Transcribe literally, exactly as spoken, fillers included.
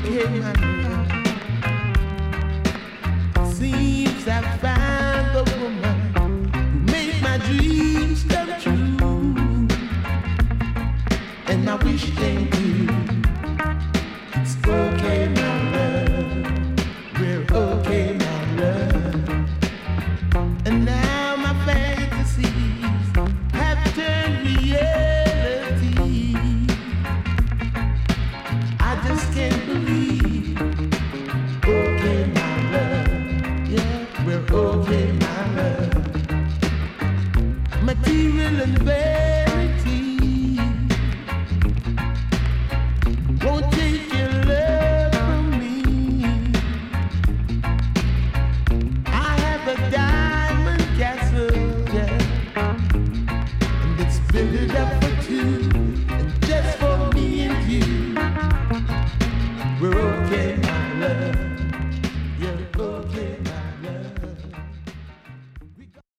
okay, my love. Seems I found the woman who made my dreams come true, and I wish they knew. It's okay, my love. We're okay, my love. And now my fantasies have turned reality. I just can't believe. Okay, my love. Yeah, we're okay, my love. Material and veil.